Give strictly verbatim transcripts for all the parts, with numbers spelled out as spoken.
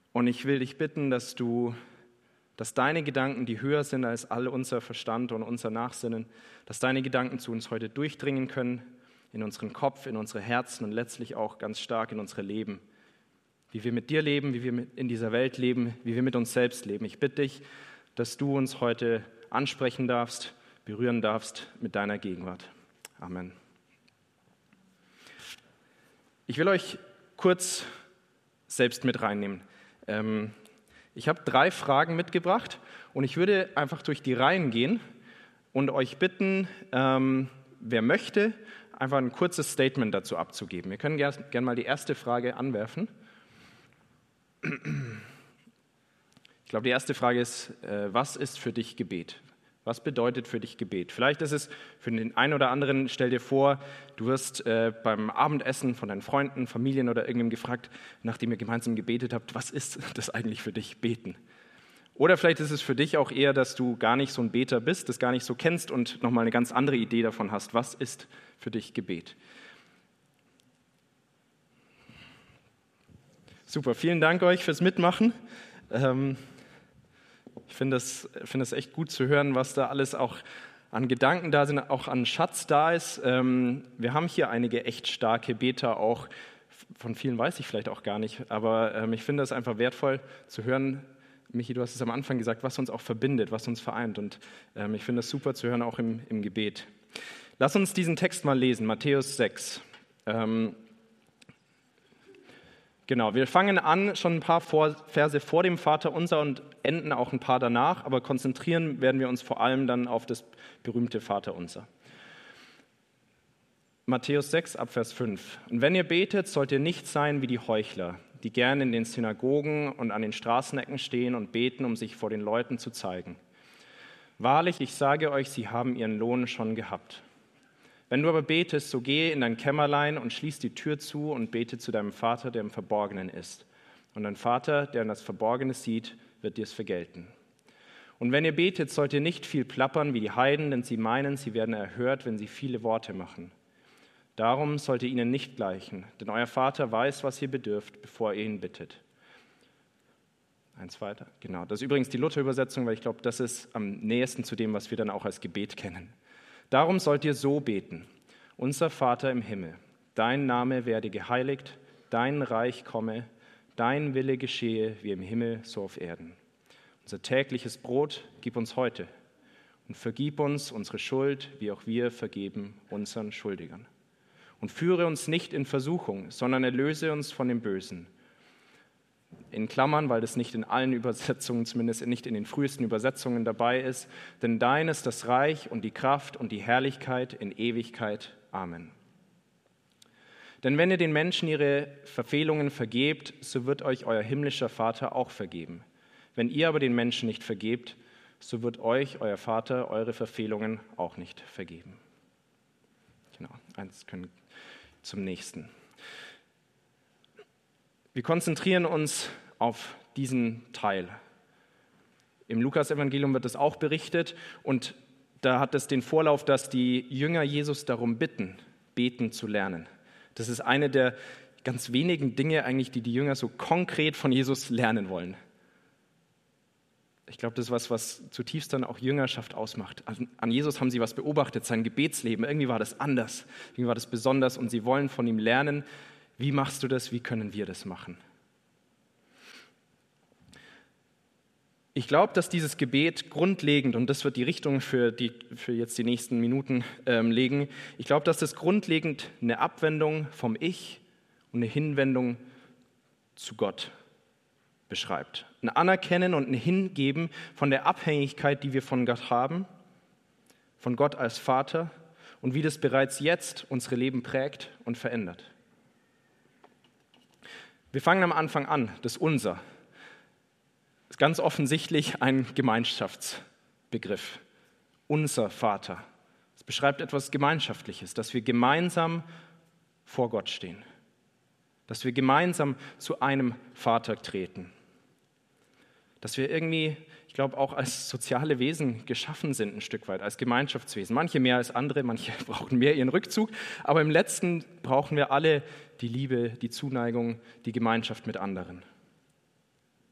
Und ich will dich bitten, dass du, dass deine Gedanken, die höher sind als all unser Verstand und unser Nachsinnen, dass deine Gedanken zu uns heute durchdringen können, in unseren Kopf, in unsere Herzen und letztlich auch ganz stark in unsere Leben. Wie wir mit dir leben, wie wir in dieser Welt leben, wie wir mit uns selbst leben. Ich bitte dich, dass du uns heute ansprechen darfst, berühren darfst mit deiner Gegenwart. Amen. Ich will euch kurz selbst mit reinnehmen. Ähm, ich habe drei Fragen mitgebracht und ich würde einfach durch die Reihen gehen und euch bitten, ähm, wer möchte, einfach ein kurzes Statement dazu abzugeben. Wir können gerne gern mal die erste Frage anwerfen. Ich glaube, die erste Frage ist, äh, was ist für dich Gebet? Was bedeutet für dich Gebet? Vielleicht ist es für den einen oder anderen, stell dir vor, du wirst äh, beim Abendessen von deinen Freunden, Familien oder irgendjemandem gefragt, nachdem ihr gemeinsam gebetet habt, was ist das eigentlich für dich, Beten? Oder vielleicht ist es für dich auch eher, dass du gar nicht so ein Beter bist, das gar nicht so kennst und nochmal eine ganz andere Idee davon hast. Was ist für dich Gebet? Super, vielen Dank euch fürs Mitmachen. Ähm, ich finde es find das echt gut zu hören, was da alles auch an Gedanken da sind, auch an Schatz da ist. Ähm, wir haben hier einige echt starke Beter auch, von vielen weiß ich vielleicht auch gar nicht, aber ähm, ich finde es einfach wertvoll zu hören. Michi, du hast es am Anfang gesagt, was uns auch verbindet, was uns vereint und ähm, ich finde es super zu hören, auch im, im Gebet. Lass uns diesen Text mal lesen, Matthäus sechs. Ähm, Genau, wir fangen an, schon ein paar Verse vor dem Vaterunser und enden auch ein paar danach, aber konzentrieren werden wir uns vor allem dann auf das berühmte Vaterunser. Matthäus sechs, Abvers fünf. Und wenn ihr betet, sollt ihr nicht sein wie die Heuchler, die gern in den Synagogen und an den Straßenecken stehen und beten, um sich vor den Leuten zu zeigen. Wahrlich, ich sage euch, sie haben ihren Lohn schon gehabt. Wenn du aber betest, so gehe in dein Kämmerlein und schließ die Tür zu und bete zu deinem Vater, der im Verborgenen ist. Und dein Vater, der in das Verborgene sieht, wird dir es vergelten. Und wenn ihr betet, sollt ihr nicht viel plappern wie die Heiden, denn sie meinen, sie werden erhört, wenn sie viele Worte machen. Darum sollt ihr ihnen nicht gleichen, denn euer Vater weiß, was ihr bedürft, bevor ihr ihn bittet. Eins weiter. Genau, das ist übrigens die Luther-Übersetzung, weil ich glaube, das ist am nächsten zu dem, was wir dann auch als Gebet kennen. Darum sollt ihr so beten: Unser Vater im Himmel, dein Name werde geheiligt, dein Reich komme, dein Wille geschehe wie im Himmel, so auf Erden. Unser tägliches Brot gib uns heute und vergib uns unsere Schuld, wie auch wir vergeben unseren Schuldigern. Und führe uns nicht in Versuchung, sondern erlöse uns von dem Bösen. In Klammern, weil das nicht in allen Übersetzungen, zumindest nicht in den frühesten Übersetzungen dabei ist. Denn dein ist das Reich und die Kraft und die Herrlichkeit in Ewigkeit. Amen. Denn wenn ihr den Menschen ihre Verfehlungen vergebt, so wird euch euer himmlischer Vater auch vergeben. Wenn ihr aber den Menschen nicht vergebt, so wird euch euer Vater eure Verfehlungen auch nicht vergeben. Genau, eins können zum nächsten. Wir konzentrieren uns auf diesen Teil. Im Lukas-Evangelium wird das auch berichtet und da hat es den Vorlauf, dass die Jünger Jesus darum bitten, beten zu lernen. Das ist eine der ganz wenigen Dinge eigentlich, die die Jünger so konkret von Jesus lernen wollen. Ich glaube, das ist was, was zutiefst dann auch Jüngerschaft ausmacht. An Jesus haben sie was beobachtet, sein Gebetsleben. Irgendwie war das anders, irgendwie war das besonders und sie wollen von ihm lernen. Wie machst du das? Wie können wir das machen? Ich glaube, dass dieses Gebet grundlegend, und das wird die Richtung für, die, für jetzt die nächsten Minuten ähm, legen, ich glaube, dass das grundlegend eine Abwendung vom Ich und eine Hinwendung zu Gott beschreibt. Ein Anerkennen und ein Hingeben von der Abhängigkeit, die wir von Gott haben, von Gott als Vater und wie das bereits jetzt unsere Leben prägt und verändert. Wir fangen am Anfang an, das Unser. Das ist ganz offensichtlich ein Gemeinschaftsbegriff. Unser Vater. Es beschreibt etwas Gemeinschaftliches, dass wir gemeinsam vor Gott stehen. Dass wir gemeinsam zu einem Vater treten. Dass wir irgendwie, ich glaube, auch als soziale Wesen geschaffen sind ein Stück weit, als Gemeinschaftswesen. Manche mehr als andere, manche brauchen mehr ihren Rückzug, aber im Letzten brauchen wir alle die Liebe, die Zuneigung, die Gemeinschaft mit anderen.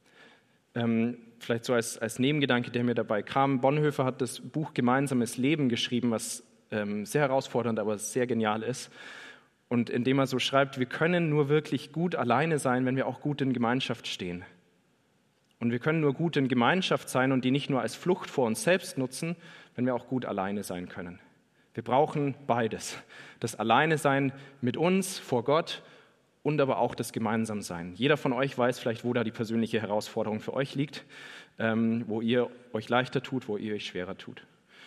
ähm, vielleicht so als, als Nebengedanke, der mir dabei kam. Bonhoeffer hat das Buch Gemeinsames Leben geschrieben, was ähm, sehr herausfordernd, aber sehr genial ist. Und indem er so schreibt, wir können nur wirklich gut alleine sein, wenn wir auch gut in Gemeinschaft stehen. Und wir können nur gut in Gemeinschaft sein und die nicht nur als Flucht vor uns selbst nutzen, wenn wir auch gut alleine sein können. Wir brauchen beides. Das Alleine-Sein mit uns, vor Gott und aber auch das Gemeinsamsein. Jeder von euch weiß vielleicht, wo da die persönliche Herausforderung für euch liegt, ähm, wo ihr euch leichter tut, wo ihr euch schwerer tut.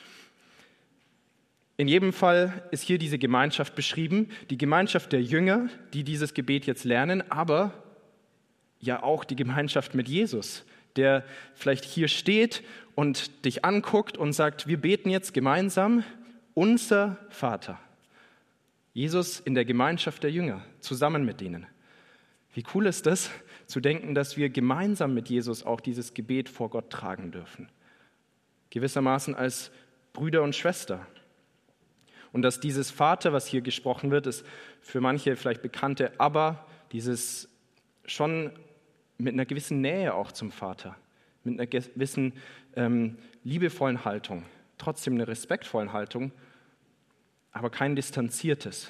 In jedem Fall ist hier diese Gemeinschaft beschrieben, die Gemeinschaft der Jünger, die dieses Gebet jetzt lernen, aber ja auch die Gemeinschaft mit Jesus, der vielleicht hier steht und dich anguckt und sagt, wir beten jetzt gemeinsam, unser Vater. Jesus in der Gemeinschaft der Jünger, zusammen mit denen. Wie cool ist das, zu denken, dass wir gemeinsam mit Jesus auch dieses Gebet vor Gott tragen dürfen. Gewissermaßen als Brüder und Schwester. Und dass dieses Vater, was hier gesprochen wird, ist für manche vielleicht bekannte, aber dieses schon mit einer gewissen Nähe auch zum Vater, mit einer gewissen ähm, liebevollen Haltung, trotzdem einer respektvollen Haltung, aber kein distanziertes.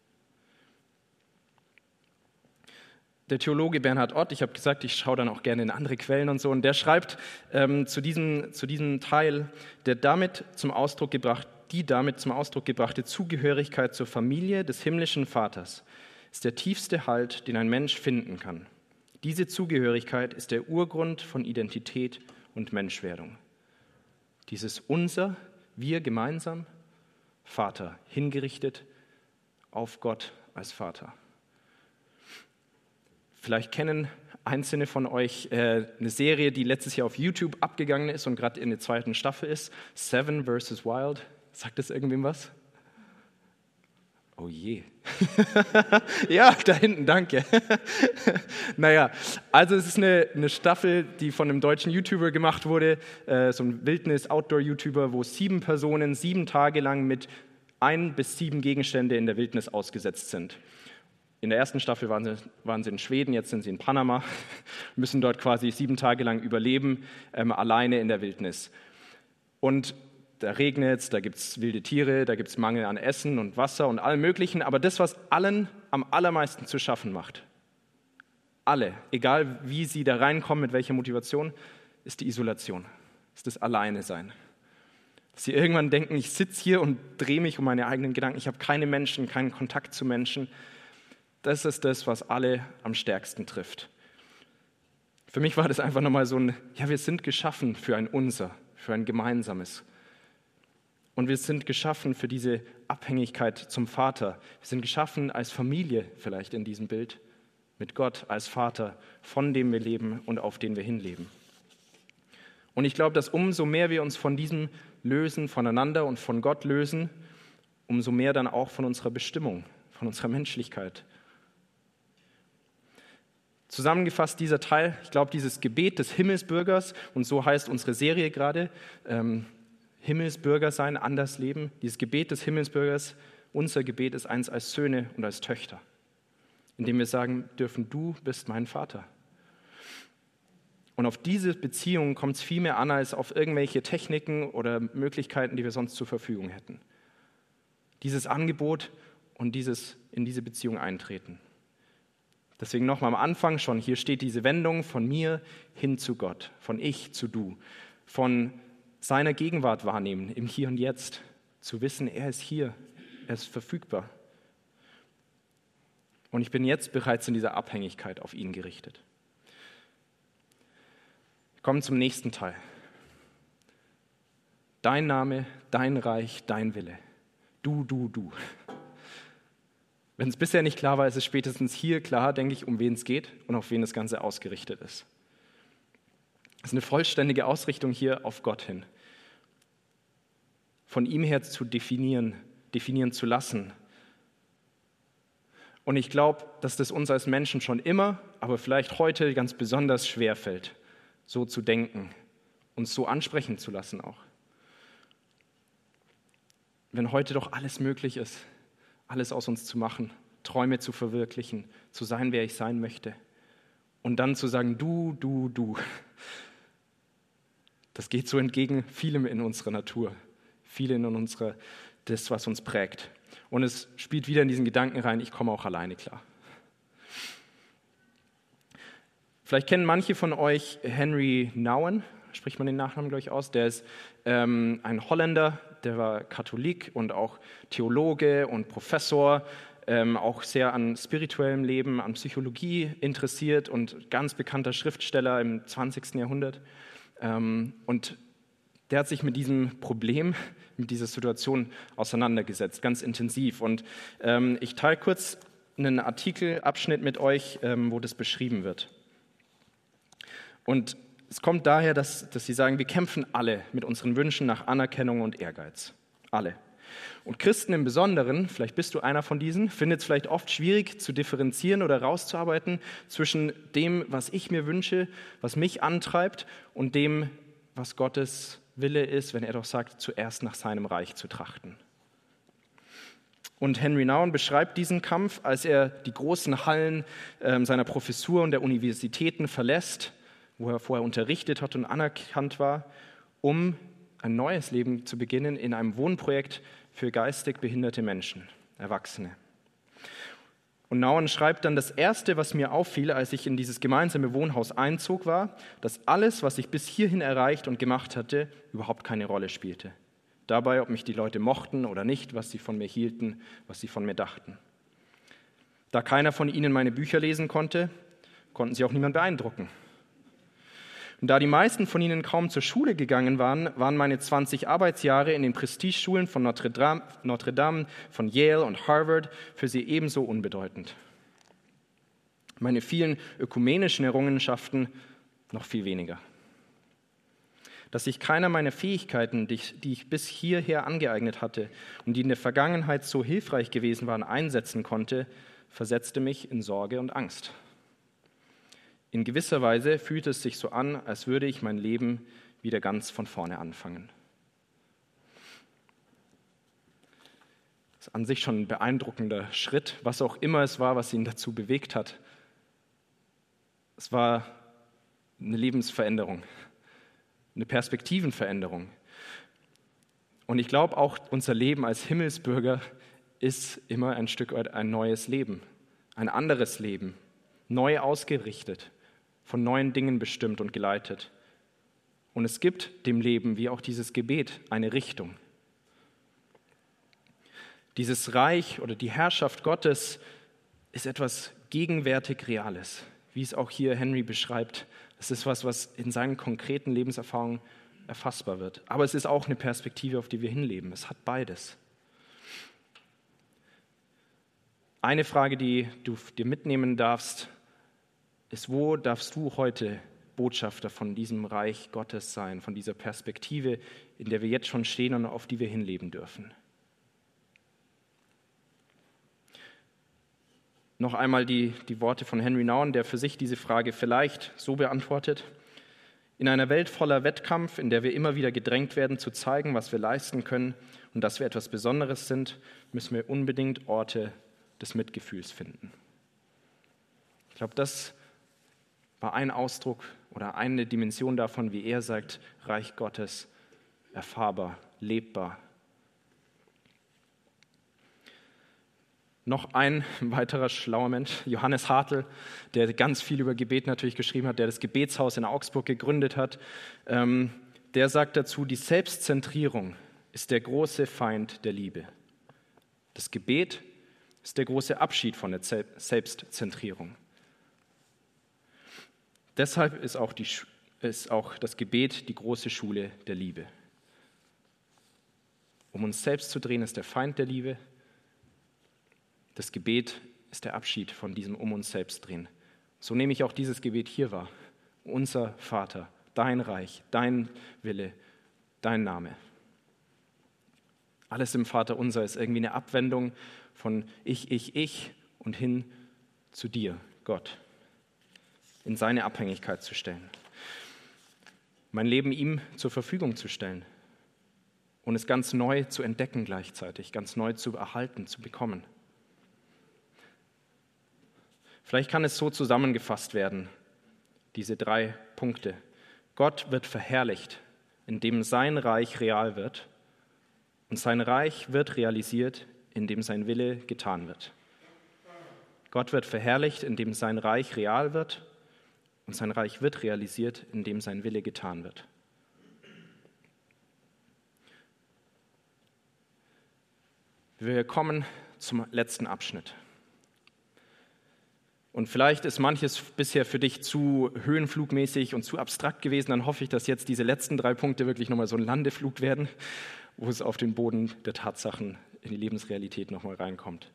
Der Theologe Bernhard Ott, ich habe gesagt, ich schaue dann auch gerne in andere Quellen und so, und der schreibt ähm, zu, diesem, zu diesem Teil, der damit zum Ausdruck gebracht, die damit zum Ausdruck gebrachte Zugehörigkeit zur Familie des himmlischen Vaters ist der tiefste Halt, den ein Mensch finden kann. Diese Zugehörigkeit ist der Urgrund von Identität und Menschwerdung. Dieses Unser, wir gemeinsam, Vater, hingerichtet auf Gott als Vater. Vielleicht kennen einzelne von euch äh, eine Serie, die letztes Jahr auf YouTube abgegangen ist und gerade in der zweiten Staffel ist, Seven versus Wild. Sagt das irgendwem was? Oh je. Ja, da hinten, danke. Naja, also es ist eine, eine Staffel, die von einem deutschen YouTuber gemacht wurde, äh, so ein Wildnis-Outdoor-YouTuber, wo sieben Personen sieben Tage lang mit ein bis sieben Gegenstände in der Wildnis ausgesetzt sind. In der ersten Staffel waren sie, waren sie in Schweden, jetzt sind sie in Panama, müssen dort quasi sieben Tage lang überleben, ähm, alleine in der Wildnis. Und da regnet es, da gibt es wilde Tiere, da gibt es Mangel an Essen und Wasser und allem Möglichen. Aber das, was allen am allermeisten zu schaffen macht, alle, egal wie sie da reinkommen, mit welcher Motivation, ist die Isolation, ist das Alleine-Sein. Dass sie irgendwann denken, ich sitze hier und drehe mich um meine eigenen Gedanken, ich habe keine Menschen, keinen Kontakt zu Menschen. Das ist das, was alle am stärksten trifft. Für mich war das einfach nochmal so ein, ja, wir sind geschaffen für ein Unser, für ein Gemeinsames. Und wir sind geschaffen für diese Abhängigkeit zum Vater. Wir sind geschaffen als Familie vielleicht in diesem Bild, mit Gott als Vater, von dem wir leben und auf den wir hinleben. Und ich glaube, dass umso mehr wir uns von diesem lösen, voneinander und von Gott lösen, umso mehr dann auch von unserer Bestimmung, von unserer Menschlichkeit. Zusammengefasst dieser Teil, ich glaube, dieses Gebet des Himmelsbürgers, und so heißt unsere Serie gerade, ähm, Himmelsbürger sein, anders leben. Dieses Gebet des Himmelsbürgers, unser Gebet ist eins als Söhne und als Töchter, indem wir sagen dürfen, du bist mein Vater. Und auf diese Beziehung kommt es viel mehr an, als auf irgendwelche Techniken oder Möglichkeiten, die wir sonst zur Verfügung hätten. Dieses Angebot und dieses in diese Beziehung eintreten. Deswegen nochmal am Anfang schon, hier steht diese Wendung von mir hin zu Gott, von ich zu du, von seiner Gegenwart wahrnehmen, im Hier und Jetzt, zu wissen, er ist hier, er ist verfügbar. Und ich bin jetzt bereits in dieser Abhängigkeit auf ihn gerichtet. Wir kommen zum nächsten Teil. Dein Name, dein Reich, dein Wille. Du, du, du. Wenn es bisher nicht klar war, ist es spätestens hier klar, denke ich, um wen es geht und auf wen das Ganze ausgerichtet ist. Es ist eine vollständige Ausrichtung hier auf Gott hin. Von ihm her zu definieren, definieren zu lassen. Und ich glaube, dass das uns als Menschen schon immer, aber vielleicht heute ganz besonders schwer fällt, so zu denken, uns so ansprechen zu lassen auch. Wenn heute doch alles möglich ist, alles aus uns zu machen, Träume zu verwirklichen, zu sein, wer ich sein möchte. Und dann zu sagen, du, du, du. Das geht so entgegen vielem in unserer Natur, vielem in unserer, das, was uns prägt. Und es spielt wieder in diesen Gedanken rein, ich komme auch alleine klar. Vielleicht kennen manche von euch Henry Nouwen, spricht man den Nachnamen, glaube ich, aus. Der ist ähm, ein Holländer, der war Katholik und auch Theologe und Professor, ähm, auch sehr an spirituellem Leben, an Psychologie interessiert und ganz bekannter Schriftsteller im zwanzigsten Jahrhundert. Ähm, und der hat sich mit diesem Problem, mit dieser Situation auseinandergesetzt, ganz intensiv. Und ähm, ich teile kurz einen Artikelabschnitt mit euch, ähm, wo das beschrieben wird. Und es kommt daher, dass, dass sie sagen, wir kämpfen alle mit unseren Wünschen nach Anerkennung und Ehrgeiz. Alle. Und Christen im Besonderen, vielleicht bist du einer von diesen, findet es vielleicht oft schwierig zu differenzieren oder rauszuarbeiten zwischen dem, was ich mir wünsche, was mich antreibt, und dem, was Gottes Wille ist, wenn er doch sagt, zuerst nach seinem Reich zu trachten. Und Henry Nouwen beschreibt diesen Kampf, als er die großen Hallen äh, seiner Professur und der Universitäten verlässt, wo er vorher unterrichtet hat und anerkannt war, um ein neues Leben zu beginnen in einem Wohnprojekt für geistig behinderte Menschen, Erwachsene. Und Nouwen schreibt dann, das Erste, was mir auffiel, als ich in dieses gemeinsame Wohnhaus einzog, war, dass alles, was ich bis hierhin erreicht und gemacht hatte, überhaupt keine Rolle spielte. Dabei, ob mich die Leute mochten oder nicht, was sie von mir hielten, was sie von mir dachten. Da keiner von ihnen meine Bücher lesen konnte, konnten sie auch niemand beeindrucken. Und da die meisten von ihnen kaum zur Schule gegangen waren, waren meine zwanzig Arbeitsjahre in den Prestigeschulen von Notre Dame, Notre Dame, von Yale und Harvard für sie ebenso unbedeutend. Meine vielen ökumenischen Errungenschaften noch viel weniger. Dass ich keiner meiner Fähigkeiten, die ich, die ich bis hierher angeeignet hatte und die in der Vergangenheit so hilfreich gewesen waren, einsetzen konnte, versetzte mich in Sorge und Angst. In gewisser Weise fühlte es sich so an, als würde ich mein Leben wieder ganz von vorne anfangen. Das ist an sich schon ein beeindruckender Schritt, was auch immer es war, was ihn dazu bewegt hat. Es war eine Lebensveränderung, eine Perspektivenveränderung. Und ich glaube, auch unser Leben als Himmelsbürger ist immer ein Stück weit ein neues Leben, ein anderes Leben, neu ausgerichtet, von neuen Dingen bestimmt und geleitet. Und es gibt dem Leben, wie auch dieses Gebet, eine Richtung. Dieses Reich oder die Herrschaft Gottes ist etwas gegenwärtig Reales, wie es auch hier Henry beschreibt. Es ist was, was in seinen konkreten Lebenserfahrungen erfassbar wird. Aber es ist auch eine Perspektive, auf die wir hinleben. Es hat beides. Eine Frage, die du dir mitnehmen darfst, ist, wo darfst du heute Botschafter von diesem Reich Gottes sein, von dieser Perspektive, in der wir jetzt schon stehen und auf die wir hinleben dürfen? Noch einmal die, die Worte von Henry Nouwen, der für sich diese Frage vielleicht so beantwortet: In einer Welt voller Wettkampf, in der wir immer wieder gedrängt werden, zu zeigen, was wir leisten können und dass wir etwas Besonderes sind, müssen wir unbedingt Orte des Mitgefühls finden. Ich glaube, das war ein Ausdruck oder eine Dimension davon, wie er sagt, Reich Gottes, erfahrbar, lebbar. Noch ein weiterer schlauer Mensch, Johannes Hartl, der ganz viel über Gebet natürlich geschrieben hat, der das Gebetshaus in Augsburg gegründet hat, ähm, der sagt dazu, die Selbstzentrierung ist der große Feind der Liebe. Das Gebet ist der große Abschied von der Selbstzentrierung. Deshalb ist auch, die, ist auch das Gebet die große Schule der Liebe. Um uns selbst zu drehen, ist der Feind der Liebe. Das Gebet ist der Abschied von diesem Um uns selbst drehen. So nehme ich auch dieses Gebet hier wahr. Unser Vater, dein Reich, dein Wille, dein Name. Alles im Vater unser ist irgendwie eine Abwendung von ich, ich, ich und hin zu dir, Gott. In seine Abhängigkeit zu stellen. Mein Leben ihm zur Verfügung zu stellen. Und es ganz neu zu entdecken gleichzeitig, ganz neu zu erhalten, zu bekommen. Vielleicht kann es so zusammengefasst werden, diese drei Punkte. Gott wird verherrlicht, in dem sein Reich real wird. Und sein Reich wird realisiert, indem sein Wille getan wird. Gott wird verherrlicht, indem sein Reich real wird. Und sein Reich wird realisiert, indem sein Wille getan wird. Wir kommen zum letzten Abschnitt. Und vielleicht ist manches bisher für dich zu höhenflugmäßig und zu abstrakt gewesen. Dann hoffe ich, dass jetzt diese letzten drei Punkte wirklich nochmal so ein Landeflug werden, wo es auf den Boden der Tatsachen in die Lebensrealität nochmal reinkommt.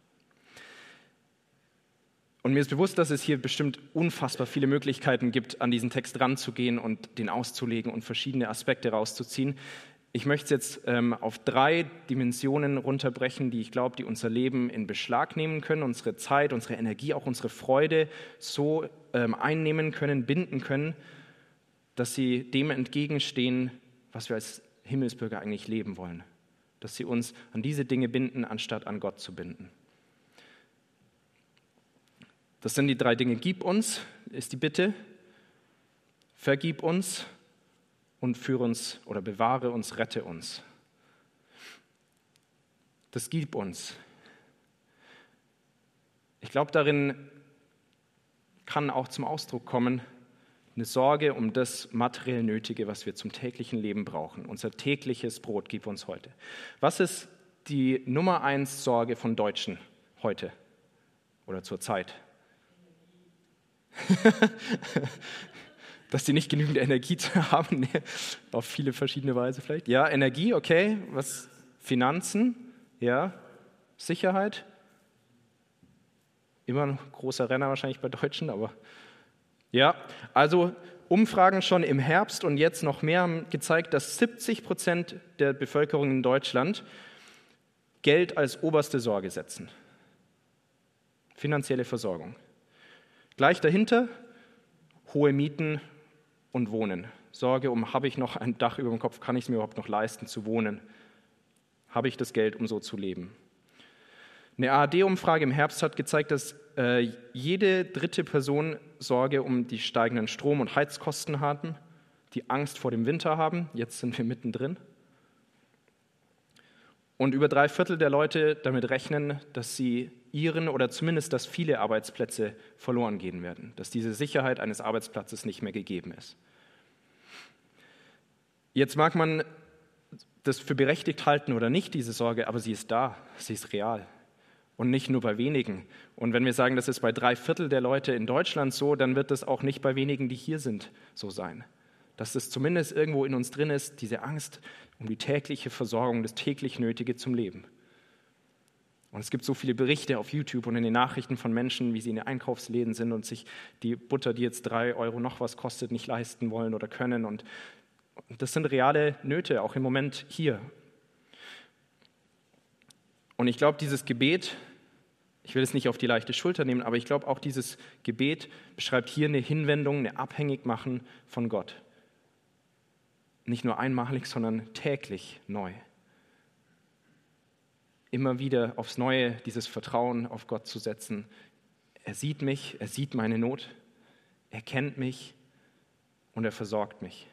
Und mir ist bewusst, dass es hier bestimmt unfassbar viele Möglichkeiten gibt, an diesen Text ranzugehen und den auszulegen und verschiedene Aspekte rauszuziehen. Ich möchte es jetzt ähm, auf drei Dimensionen runterbrechen, die ich glaube, die unser Leben in Beschlag nehmen können, unsere Zeit, unsere Energie, auch unsere Freude so ähm, einnehmen können, binden können, dass sie dem entgegenstehen, was wir als Himmelsbürger eigentlich leben wollen. Dass sie uns an diese Dinge binden, anstatt an Gott zu binden. Das sind die drei Dinge. Gib uns, ist die Bitte. Vergib uns. Und führe uns oder bewahre uns, rette uns. Das gib uns. Ich glaube, darin kann auch zum Ausdruck kommen, eine Sorge um das materiell Nötige, was wir zum täglichen Leben brauchen. Unser tägliches Brot gib uns heute. Was ist die Nummer eins Sorge von Deutschen heute oder zur Zeit? Dass sie nicht genügend Energie haben, auf viele verschiedene Weise vielleicht. Ja, Energie, okay. Was? Finanzen, ja. Sicherheit. Immer ein großer Renner wahrscheinlich bei Deutschen, aber ja. Also Umfragen schon im Herbst und jetzt noch mehr haben gezeigt, dass siebzig Prozent der Bevölkerung in Deutschland Geld als oberste Sorge setzen. Finanzielle Versorgung. Gleich dahinter hohe Mieten und Wohnen. Sorge um, habe ich noch ein Dach über dem Kopf, kann ich es mir überhaupt noch leisten zu wohnen? Habe ich das Geld, um so zu leben? Eine A R D-Umfrage im Herbst hat gezeigt, dass äh, jede dritte Person Sorge um die steigenden Strom- und Heizkosten haben, die Angst vor dem Winter haben. Jetzt sind wir mittendrin. Und über drei Viertel der Leute damit rechnen, dass sie ihren oder zumindest, dass viele Arbeitsplätze verloren gehen werden, dass diese Sicherheit eines Arbeitsplatzes nicht mehr gegeben ist. Jetzt mag man das für berechtigt halten oder nicht, diese Sorge, aber sie ist da, sie ist real und nicht nur bei wenigen. Und wenn wir sagen, das ist bei drei Viertel der Leute in Deutschland so, dann wird das auch nicht bei wenigen, die hier sind, so sein. Dass das zumindest irgendwo in uns drin ist, diese Angst um die tägliche Versorgung, das täglich Nötige zum Leben. Und es gibt so viele Berichte auf YouTube und in den Nachrichten von Menschen, wie sie in den Einkaufsläden sind und sich die Butter, die jetzt drei Euro noch was kostet, nicht leisten wollen oder können. Und das sind reale Nöte, auch im Moment hier. Und ich glaube, dieses Gebet, ich will es nicht auf die leichte Schulter nehmen, aber ich glaube, auch dieses Gebet beschreibt hier eine Hinwendung, eine Abhängigmachen von Gott. Nicht nur einmalig, sondern täglich neu. Immer wieder aufs Neue dieses Vertrauen auf Gott zu setzen. Er sieht mich, er sieht meine Not, er kennt mich und er versorgt mich.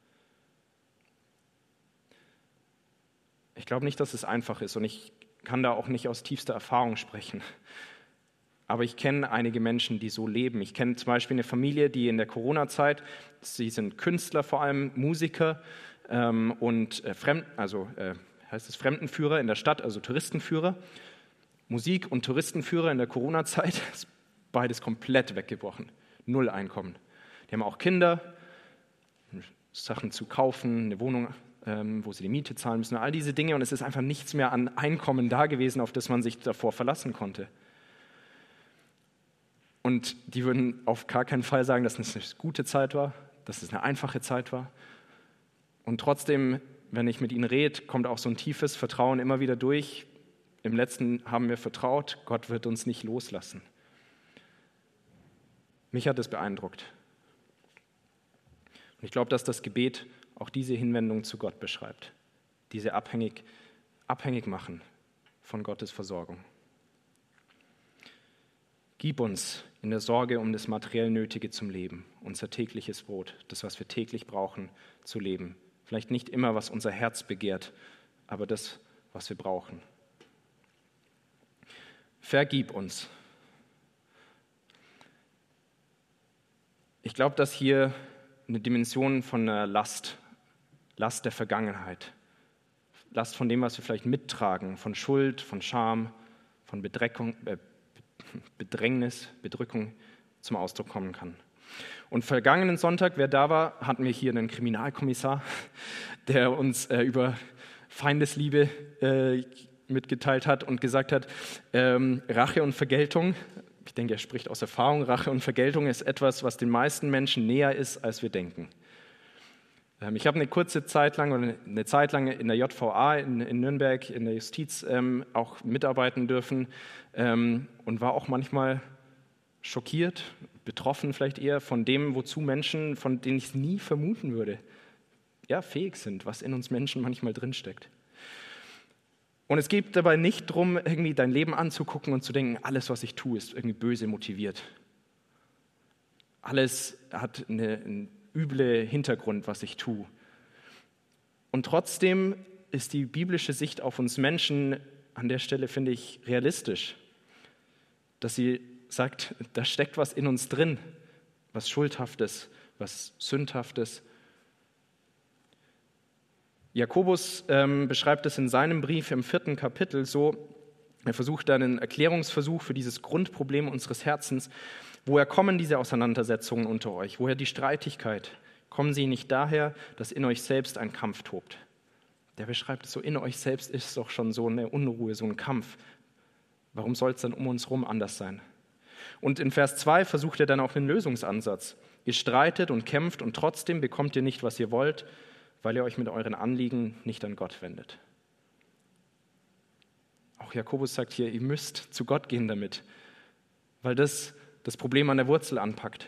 Ich glaube nicht, dass es einfach ist und ich kann da auch nicht aus tiefster Erfahrung sprechen. Aber ich kenne einige Menschen, die so leben. Ich kenne zum Beispiel eine Familie, die in der Corona-Zeit, sie sind Künstler vor allem, Musiker ähm, und äh, Fremd, also äh, heißt es Fremdenführer in der Stadt, also Touristenführer. Musik und Touristenführer in der Corona-Zeit ist beides komplett weggebrochen. Null Einkommen. Die haben auch Kinder, Sachen zu kaufen, eine Wohnung, ähm, wo sie die Miete zahlen müssen, all diese Dinge. Und es ist einfach nichts mehr an Einkommen da gewesen, auf das man sich davor verlassen konnte. Und die würden auf gar keinen Fall sagen, dass es eine gute Zeit war, dass es eine einfache Zeit war. Und trotzdem, wenn ich mit ihnen rede, kommt auch so ein tiefes Vertrauen immer wieder durch. Im Letzten haben wir vertraut, Gott wird uns nicht loslassen. Mich hat es beeindruckt. Und ich glaube, dass das Gebet auch diese Hinwendung zu Gott beschreibt. Diese abhängig, abhängig machen von Gottes Versorgung. Gib uns in der Sorge um das materiell Nötige zum Leben, unser tägliches Brot, das, was wir täglich brauchen, zu leben. Vielleicht nicht immer, was unser Herz begehrt, aber das, was wir brauchen. Vergib uns. Ich glaube, dass hier eine Dimension von einer Last, Last der Vergangenheit, Last von dem, was wir vielleicht mittragen, von Schuld, von Scham, von Bedreckung, äh, Bedrängnis, Bedrückung zum Ausdruck kommen kann. Und vergangenen Sonntag, wer da war, hatten wir hier einen Kriminalkommissar, der uns äh, über Feindesliebe äh, mitgeteilt hat und gesagt hat, ähm, Rache und Vergeltung, ich denke, er spricht aus Erfahrung, Rache und Vergeltung ist etwas, was den meisten Menschen näher ist, als wir denken. Ähm, ich habe eine kurze Zeit lang, oder eine Zeit lang in der J V A in, in Nürnberg, in der Justiz ähm, auch mitarbeiten dürfen ähm, und war auch manchmal schockiert, betroffen vielleicht eher von dem, wozu Menschen, von denen ich es nie vermuten würde, ja, fähig sind, was in uns Menschen manchmal drinsteckt. Und es geht dabei nicht darum, irgendwie dein Leben anzugucken und zu denken, alles, was ich tue, ist irgendwie böse motiviert. Alles hat eine, einen üble Hintergrund, was ich tue. Und trotzdem ist die biblische Sicht auf uns Menschen an der Stelle, finde ich, realistisch. Dass sie sagt, da steckt was in uns drin, was Schuldhaftes, was Sündhaftes. Jakobus ähm, beschreibt es in seinem Brief im vierten Kapitel so, er versucht da einen Erklärungsversuch für dieses Grundproblem unseres Herzens. Woher kommen diese Auseinandersetzungen unter euch? Woher die Streitigkeit? Kommen sie nicht daher, dass in euch selbst ein Kampf tobt? Der beschreibt es so, in euch selbst ist doch schon so eine Unruhe, so ein Kampf. Warum soll es dann um uns herum anders sein? Und in Vers zwei versucht er dann auch einen Lösungsansatz. Ihr streitet und kämpft und trotzdem bekommt ihr nicht, was ihr wollt, weil ihr euch mit euren Anliegen nicht an Gott wendet. Auch Jakobus sagt hier, ihr müsst zu Gott gehen damit, weil das das Problem an der Wurzel anpackt.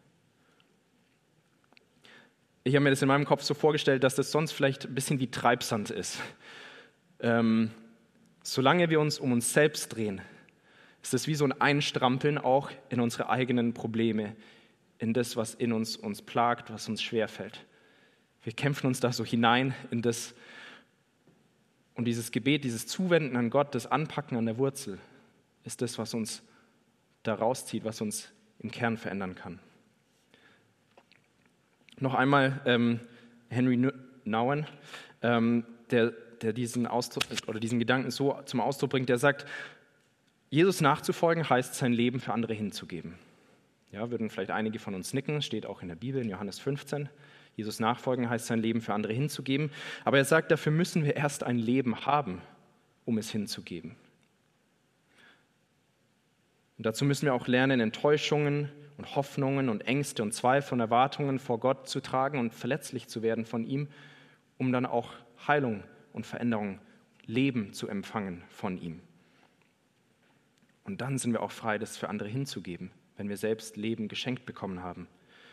Ich habe mir das in meinem Kopf so vorgestellt, dass das sonst vielleicht ein bisschen wie Treibsand ist. Ähm, solange wir uns um uns selbst drehen, ist es wie so ein Einstrampeln auch in unsere eigenen Probleme, in das, was in uns uns plagt, was uns schwerfällt. Wir kämpfen uns da so hinein in das, und dieses Gebet, dieses Zuwenden an Gott, das Anpacken an der Wurzel, ist das, was uns da rauszieht, was uns im Kern verändern kann. Noch einmal ähm, Henry Nouwen, ähm, der, der diesen Ausdruck oder diesen Gedanken so zum Ausdruck bringt, der sagt, Jesus nachzufolgen heißt, sein Leben für andere hinzugeben. Ja, würden vielleicht einige von uns nicken, steht auch in der Bibel in Johannes fünfzehn. Jesus nachfolgen heißt, sein Leben für andere hinzugeben. Aber er sagt, dafür müssen wir erst ein Leben haben, um es hinzugeben. Und dazu müssen wir auch lernen, Enttäuschungen und Hoffnungen und Ängste und Zweifel und Erwartungen vor Gott zu tragen und verletzlich zu werden von ihm, um dann auch Heilung und Veränderung, Leben zu empfangen von ihm. Und dann sind wir auch frei, das für andere hinzugeben, wenn wir selbst Leben geschenkt bekommen haben.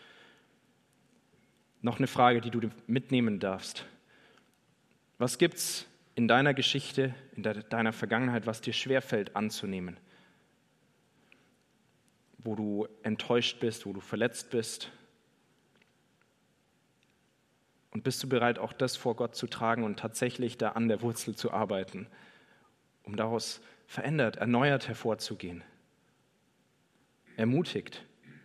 Noch eine Frage, die du mitnehmen darfst. Was gibt es in deiner Geschichte, in deiner Vergangenheit, was dir schwerfällt anzunehmen? Wo du enttäuscht bist, wo du verletzt bist? Und bist du bereit, auch das vor Gott zu tragen und tatsächlich da an der Wurzel zu arbeiten, um daraus verändert, erneuert hervorzugehen? Ermutigt.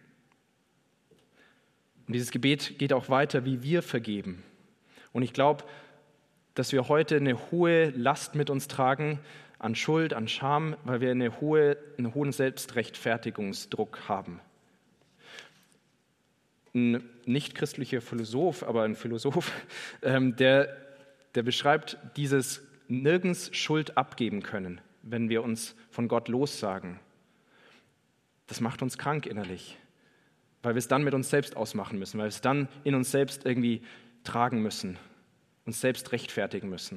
Und dieses Gebet geht auch weiter, wie wir vergeben. Und ich glaube, dass wir heute eine hohe Last mit uns tragen an Schuld, an Scham, weil wir eine hohe, einen hohen Selbstrechtfertigungsdruck haben. Ein nicht-christlicher Philosoph, aber ein Philosoph, ähm, der, der beschreibt dieses nirgends Schuld abgeben können, wenn wir uns von Gott lossagen. Das macht uns krank innerlich, weil wir es dann mit uns selbst ausmachen müssen, weil wir es dann in uns selbst irgendwie tragen müssen, uns selbst rechtfertigen müssen.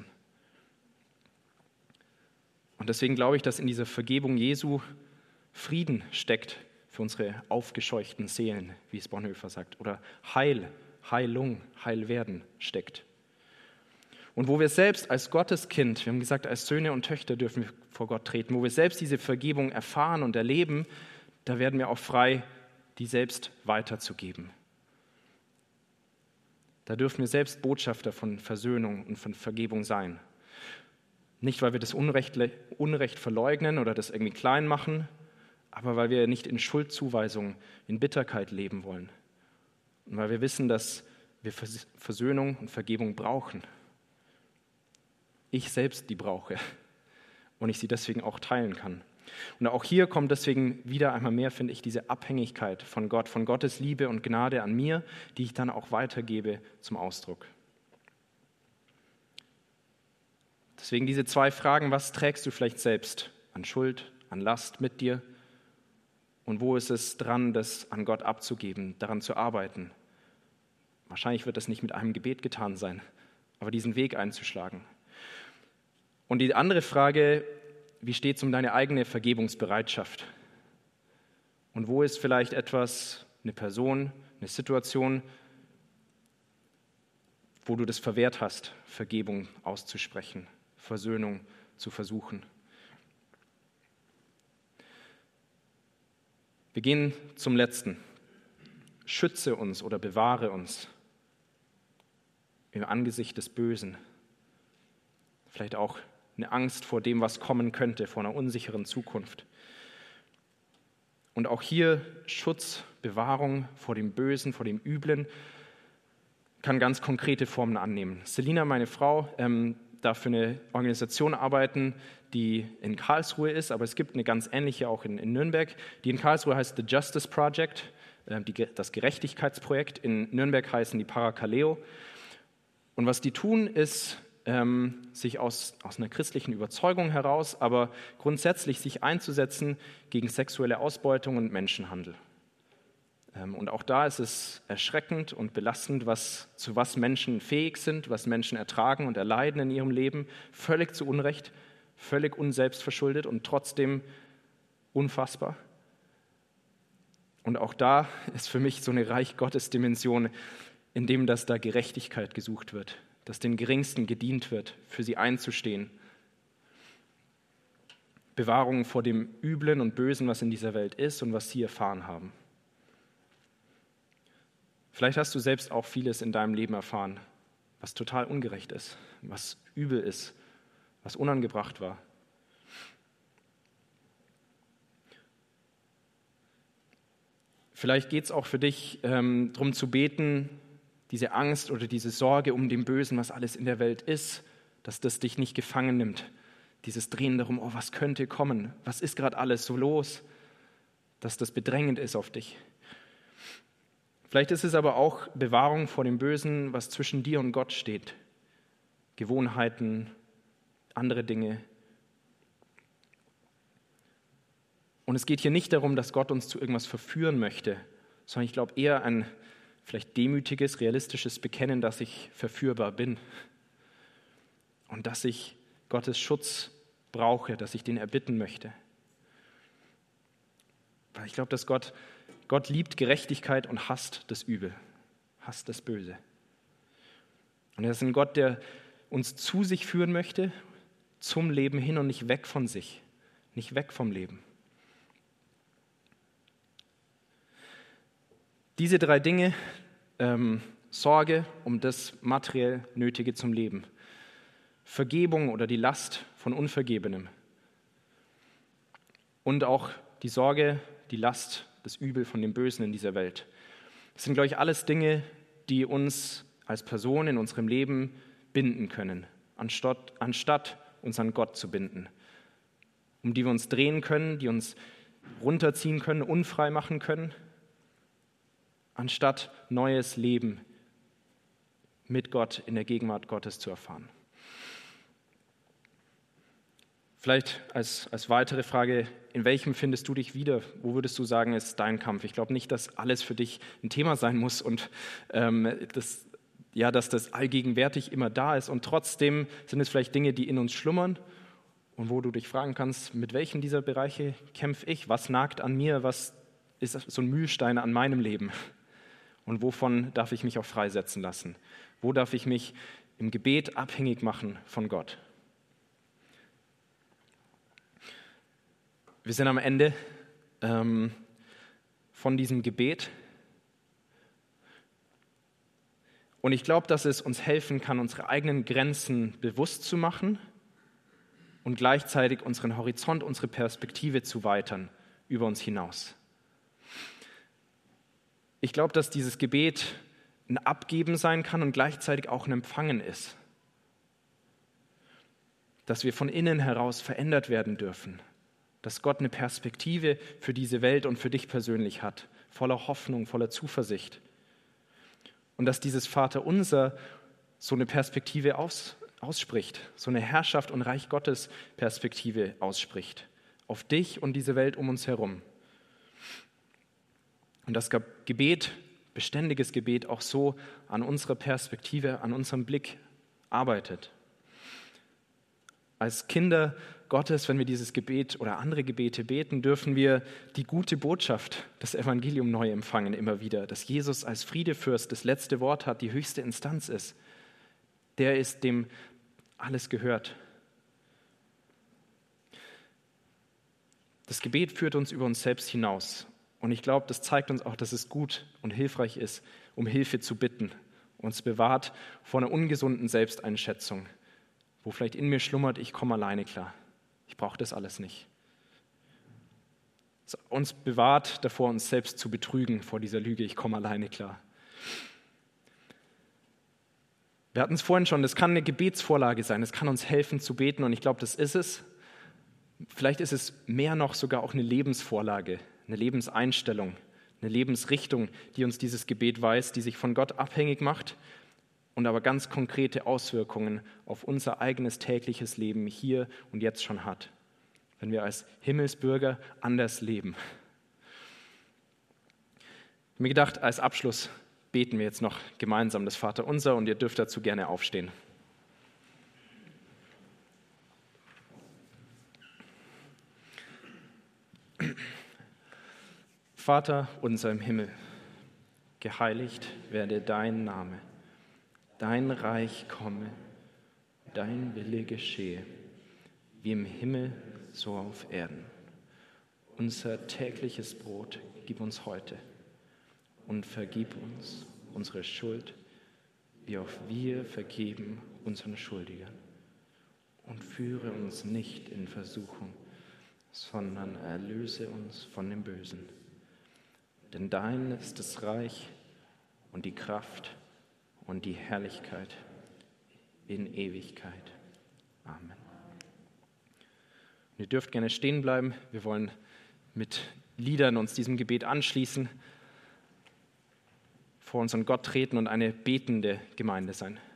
Und deswegen glaube ich, dass in dieser Vergebung Jesu Frieden steckt für unsere aufgescheuchten Seelen, wie es Bonhoeffer sagt, oder Heil, Heilung, Heilwerden steckt. Und wo wir selbst als Gotteskind, wir haben gesagt, als Söhne und Töchter dürfen wir vor Gott treten, wo wir selbst diese Vergebung erfahren und erleben, da werden wir auch frei, die selbst weiterzugeben. Da dürfen wir selbst Botschafter von Versöhnung und von Vergebung sein. Nicht, weil wir das Unrecht, Unrecht verleugnen oder das irgendwie klein machen, aber weil wir nicht in Schuldzuweisung, in Bitterkeit leben wollen. Und weil wir wissen, dass wir Versöhnung und Vergebung brauchen. Ich selbst die brauche und ich sie deswegen auch teilen kann. Und auch hier kommt deswegen wieder einmal mehr, finde ich, diese Abhängigkeit von Gott, von Gottes Liebe und Gnade an mir, die ich dann auch weitergebe zum Ausdruck. Deswegen diese zwei Fragen: Was trägst du vielleicht selbst an Schuld, an Last mit dir? Und wo ist es dran, das an Gott abzugeben, daran zu arbeiten? Wahrscheinlich wird das nicht mit einem Gebet getan sein, aber diesen Weg einzuschlagen. Und die andere Frage: Wie steht es um deine eigene Vergebungsbereitschaft? Und wo ist vielleicht etwas, eine Person, eine Situation, wo du das verwehrt hast, Vergebung auszusprechen, Versöhnung zu versuchen? Wir gehen zum Letzten. Schütze uns oder bewahre uns im Angesicht des Bösen. Vielleicht auch eine Angst vor dem, was kommen könnte, vor einer unsicheren Zukunft. Und auch hier Schutz, Bewahrung vor dem Bösen, vor dem Üblen, kann ganz konkrete Formen annehmen. Selina, meine Frau, ähm, darf für eine Organisation arbeiten, die in Karlsruhe ist, aber es gibt eine ganz ähnliche auch in, in Nürnberg. Die in Karlsruhe heißt The Justice Project, äh, die, das Gerechtigkeitsprojekt. In Nürnberg heißen die Parakaleo. Und was die tun, ist, ähm, sich aus, aus einer christlichen Überzeugung heraus, aber grundsätzlich sich einzusetzen gegen sexuelle Ausbeutung und Menschenhandel. Ähm, und auch da ist es erschreckend und belastend, was, zu was Menschen fähig sind, was Menschen ertragen und erleiden in ihrem Leben, völlig zu Unrecht, völlig unselbstverschuldet und trotzdem unfassbar. Und auch da ist für mich so eine Reich-Gottes-Dimension, in dem dass da Gerechtigkeit gesucht wird, dass den Geringsten gedient wird, für sie einzustehen. Bewahrung vor dem Üblen und Bösen, was in dieser Welt ist und was sie erfahren haben. Vielleicht hast du selbst auch vieles in deinem Leben erfahren, was total ungerecht ist, was übel ist, was unangebracht war. Vielleicht geht es auch für dich ähm, darum zu beten, diese Angst oder diese Sorge um den Bösen, was alles in der Welt ist, dass das dich nicht gefangen nimmt. Dieses Drehen darum, oh, was könnte kommen? Was ist gerade alles so los? Dass das bedrängend ist auf dich. Vielleicht ist es aber auch Bewahrung vor dem Bösen, was zwischen dir und Gott steht. Gewohnheiten, andere Dinge. Und es geht hier nicht darum, dass Gott uns zu irgendwas verführen möchte, sondern ich glaube eher ein vielleicht demütiges, realistisches Bekennen, dass ich verführbar bin und dass ich Gottes Schutz brauche, dass ich den erbitten möchte. Weil ich glaube, dass Gott, Gott liebt Gerechtigkeit und hasst das Übel, hasst das Böse. Und er ist ein Gott, der uns zu sich führen möchte, zum Leben hin und nicht weg von sich, nicht weg vom Leben. Diese drei Dinge, ähm, Sorge um das materiell Nötige zum Leben, Vergebung oder die Last von Unvergebenem und auch die Sorge, die Last, das Übel von dem Bösen in dieser Welt. Das sind, glaube ich, alles Dinge, die uns als Person in unserem Leben binden können, anstatt, anstatt uns an Gott zu binden, um die wir uns drehen können, die uns runterziehen können, unfrei machen können, anstatt neues Leben mit Gott in der Gegenwart Gottes zu erfahren. Vielleicht als, als weitere Frage, in welchem findest du dich wieder? Wo würdest du sagen, ist dein Kampf? Ich glaube nicht, dass alles für dich ein Thema sein muss und ähm, das, ja, dass das allgegenwärtig immer da ist. Und trotzdem sind es vielleicht Dinge, die in uns schlummern und wo du dich fragen kannst, mit welchen dieser Bereiche kämpfe ich? Was nagt an mir? Was ist so ein Mühlstein an meinem Leben? Und wovon darf ich mich auch freisetzen lassen? Wo darf ich mich im Gebet abhängig machen von Gott? Wir sind am Ende ähm, von diesem Gebet. Und ich glaube, dass es uns helfen kann, unsere eigenen Grenzen bewusst zu machen und gleichzeitig unseren Horizont, unsere Perspektive zu weitern über uns hinaus. Ich glaube, dass dieses Gebet ein Abgeben sein kann und gleichzeitig auch ein Empfangen ist. Dass wir von innen heraus verändert werden dürfen. Dass Gott eine Perspektive für diese Welt und für dich persönlich hat, voller Hoffnung, voller Zuversicht. Und dass dieses Vaterunser so eine Perspektive aus, ausspricht, so eine Herrschaft und Reich Gottes Perspektive ausspricht, auf dich und diese Welt um uns herum. Und das Gebet, beständiges Gebet, auch so an unserer Perspektive, an unserem Blick arbeitet. Als Kinder Gottes, wenn wir dieses Gebet oder andere Gebete beten, dürfen wir die gute Botschaft, das Evangelium neu empfangen immer wieder, dass Jesus als Friedefürst das letzte Wort hat, die höchste Instanz ist. Der ist, dem alles gehört. Das Gebet führt uns über uns selbst hinaus. Und ich glaube, das zeigt uns auch, dass es gut und hilfreich ist, um Hilfe zu bitten. Uns bewahrt vor einer ungesunden Selbsteinschätzung, wo vielleicht in mir schlummert, ich komme alleine klar. Ich brauche das alles nicht. Es uns bewahrt davor, uns selbst zu betrügen vor dieser Lüge, ich komme alleine klar. Wir hatten es vorhin schon, das kann eine Gebetsvorlage sein, es kann uns helfen zu beten und ich glaube, das ist es. Vielleicht ist es mehr noch sogar auch eine Lebensvorlage, eine Lebenseinstellung, eine Lebensrichtung, die uns dieses Gebet weist, die sich von Gott abhängig macht und aber ganz konkrete Auswirkungen auf unser eigenes tägliches Leben hier und jetzt schon hat, wenn wir als Himmelsbürger anders leben. Ich habe mir gedacht, als Abschluss beten wir jetzt noch gemeinsam das Vaterunser und ihr dürft dazu gerne aufstehen. Vater unser im Himmel, geheiligt werde dein Name, dein Reich komme, dein Wille geschehe, wie im Himmel, so auf Erden. Unser tägliches Brot gib uns heute und vergib uns unsere Schuld, wie auch wir vergeben unseren Schuldigern. Und führe uns nicht in Versuchung, sondern erlöse uns von dem Bösen. Denn dein ist das Reich und die Kraft und die Herrlichkeit in Ewigkeit. Amen. Und ihr dürft gerne stehen bleiben. Wir wollen mit Liedern uns diesem Gebet anschließen, vor unseren Gott treten und eine betende Gemeinde sein.